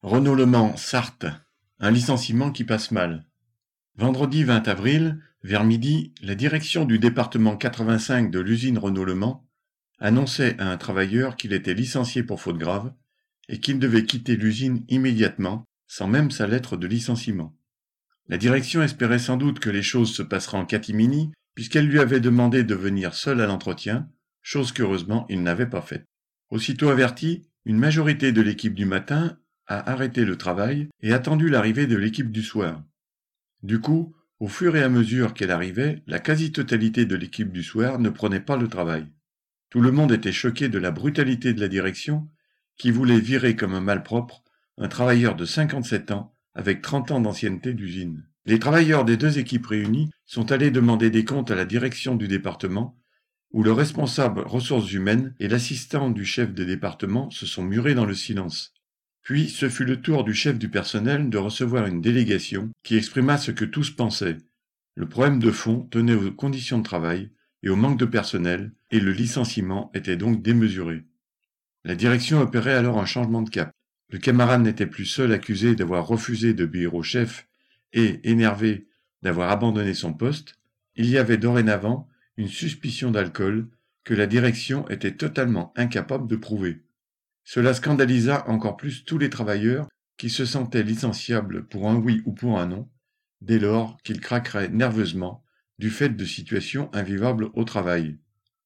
Renault Le Mans, Sarthe, un licenciement qui passe mal. Vendredi 20 avril, vers midi, la direction du département 85 de l'usine Renault Le Mans annonçait à un travailleur qu'il était licencié pour faute grave et qu'il devait quitter l'usine immédiatement, sans même sa lettre de licenciement. La direction espérait sans doute que les choses se passeraient en catimini, puisqu'elle lui avait demandé de venir seul à l'entretien, chose qu'heureusement il n'avait pas faite. Aussitôt averti, une majorité de l'équipe du matin a arrêté le travail et attendu l'arrivée de l'équipe du soir. Du coup, au fur et à mesure qu'elle arrivait, la quasi-totalité de l'équipe du soir ne prenait pas le travail. Tout le monde était choqué de la brutalité de la direction, qui voulait virer comme un malpropre un travailleur de 57 ans avec 30 ans d'ancienneté d'usine. Les travailleurs des deux équipes réunies sont allés demander des comptes à la direction du département, où le responsable ressources humaines et l'assistant du chef de département se sont murés dans le silence. Puis ce fut le tour du chef du personnel de recevoir une délégation qui exprima ce que tous pensaient. Le problème de fond tenait aux conditions de travail et au manque de personnel, et le licenciement était donc démesuré. La direction opérait alors un changement de cap. Le camarade n'était plus seul accusé d'avoir refusé d'obéir au chef et, énervé d'avoir abandonné son poste, il y avait dorénavant une suspicion d'alcool que la direction était totalement incapable de prouver. Cela scandalisa encore plus tous les travailleurs qui se sentaient licenciables pour un oui ou pour un non, dès lors qu'ils craqueraient nerveusement du fait de situations invivables au travail.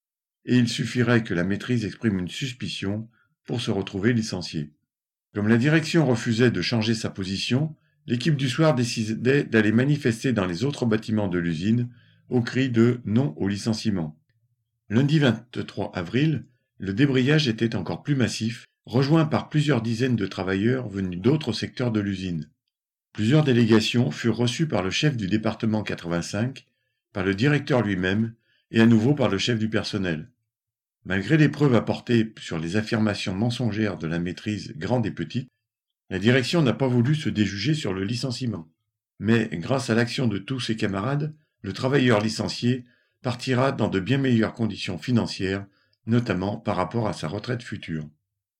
Et il suffirait que la maîtrise exprime une suspicion pour se retrouver licencié. Comme la direction refusait de changer sa position, l'équipe du soir décidait d'aller manifester dans les autres bâtiments de l'usine au cri de non au licenciement. Lundi 23 avril, le débrayage était encore plus massif, rejoint par plusieurs dizaines de travailleurs venus d'autres secteurs de l'usine. Plusieurs délégations furent reçues par le chef du département 85, par le directeur lui-même et à nouveau par le chef du personnel. Malgré les preuves apportées sur les affirmations mensongères de la maîtrise grande et petite, la direction n'a pas voulu se déjuger sur le licenciement. Mais, grâce à l'action de tous ses camarades, le travailleur licencié partira dans de bien meilleures conditions financières, notamment par rapport à sa retraite future.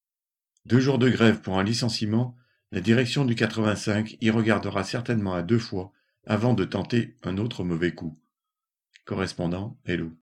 2 jours de grève pour un licenciement, la direction du 85 y regardera certainement à 2 fois avant de tenter un autre mauvais coup. Correspondant, Hello.